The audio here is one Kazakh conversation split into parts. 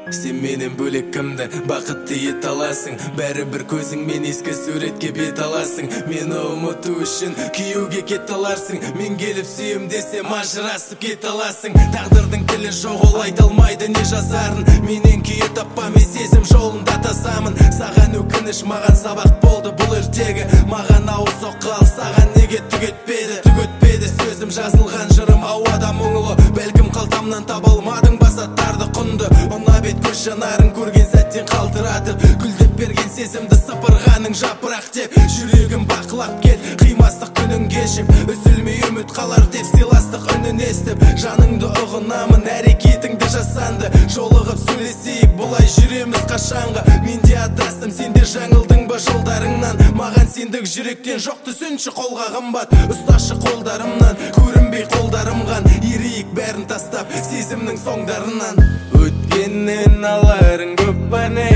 Сен менен бөлек кімді бақытты ете аласың? Бәрібір көзіңмен ескі суретке бет аласың. Мені ұмыту үшін күйеуге кете аларсың. Мен келіп сүйем десем ажырасып кете аласың. Тағдырдың тілі жоқ, ол айта алмайды не жазарын. Менен күйе таппам, сезім жолында тазамын. Саған өкініш, маған сабақ болды бұл ертегі. Маған ауыр соққы, ал саған неге түк етпеді? Сөзім жазылған жырым ауада мұңлы. Бәлкім қалтамнан таба алмадың басаттарды құнды. Ұнап ет көз жанарын көрген сәттен қалтыратып, гүлдеп берген сезімді сыпырғаның жапырақ деп. Жүрегім бақылап кел, қимастық күнін кешіп, үзілмей үміт қалар деп сыйластық үнін естіп. Жаныңды ұғынамын, әрекетіңді жасанды, жолығып сөйлесейік, бұлай жүреміз қашанға. Мен де адастым, сен де жаңылдың ба жолдарыңнан? Маған сендік жүректен жоқ, түсінші қолға қымбат. Ұсташы қолдарымнан, көрінбей қолдарымған, ерейік бәрін тастап сезімнің соңдарынан. Өткеннен аларың көп па не?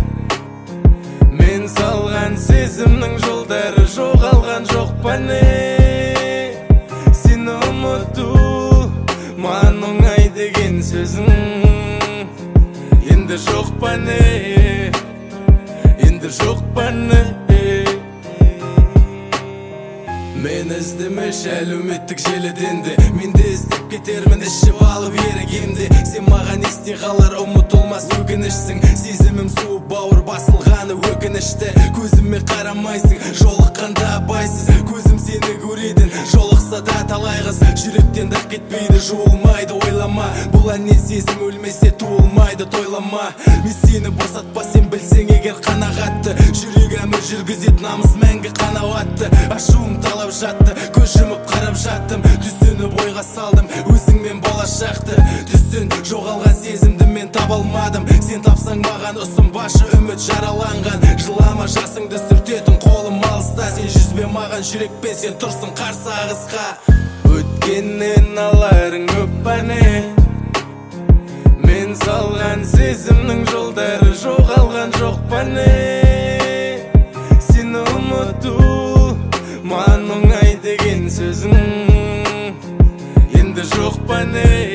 Мен салған сезімнің жолдары жоғалған жоқ па не? Сені ұмыту маған оңай деген сөзің енді жоқ па не? Енді жоқ па не? Мен іздемеш әлеуметтік желіден де, мен де іздеп кетермін ішіп алып ерігемде. Сен маған есте қалар ұмытылмас өкінішсің. Сезімім суып бауыр басылғаны өкінішті. Көзіме қарамайсың, жолыққанда абайсыз. Көзім сені көретін, жолықса да талай қыз. Жүректен дақ кетпейді, жуылмайды, ойлама. Бұл әннен сезім өлмесе туылмайды, тойлама. Мен сені босатпа, сен білсең егер қанағатты. Жүрек әмір жүргізет, намыс мәңгі қанауатты. Ашуым талап жатты, көз жұмып қарап жаттым. Түсініп ойға салдым, өзіңмен болашақты. Түсін жоғалған сезімді мен таба алмадым. Сен тапсаң маған ұсынбашы, үміт жараланған. Жылама, жасыңды сүртетін қолым алыста. Сен жүзбе маған жүрекпен, сен тұрсың қарсы ағысқа. Өткеннен аларың көп па не? Мен салған сезімнің жолдары жоғалған жоқ па не? Сені ұмыту маған оңай деген сөзің енді жоқ па не?